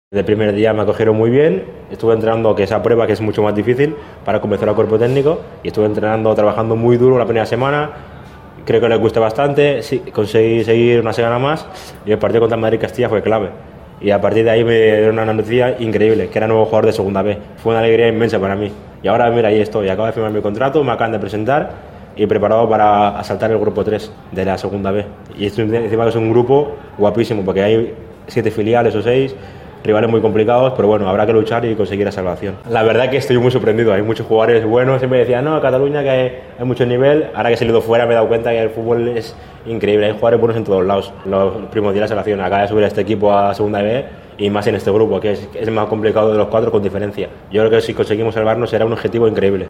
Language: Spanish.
Desde el primer día me acogieron muy bien, estuve entrenando que esa prueba que es mucho más difícil para convencer al cuerpo técnico y estuve entrenando, trabajando muy duro la primera semana, creo que les gustó bastante, sí, conseguí seguir una semana más y el partido contra el Madrid-Castilla fue clave y a partir de ahí me dieron una noticia increíble, que era nuevo jugador de segunda B, fue una alegría inmensa para mí y ahora mira ahí estoy, acabo de firmar mi contrato, me acaban de presentar y preparado para asaltar el grupo 3 de la segunda B y encima que es un grupo guapísimo porque hay 7 filiales o 6 rivales muy complicados, pero bueno, habrá que luchar y conseguir la salvación. La verdad que estoy muy sorprendido, hay muchos jugadores buenos, siempre decían, no, Cataluña que hay mucho nivel, ahora que he salido fuera me he dado cuenta que el fútbol es increíble, hay jugadores buenos en todos lados. Los primos días de la salvación, acaba de subir a este equipo a segunda B y más en este grupo, que es el más complicado de los 4 con diferencia. Yo creo que si conseguimos salvarnos será un objetivo increíble.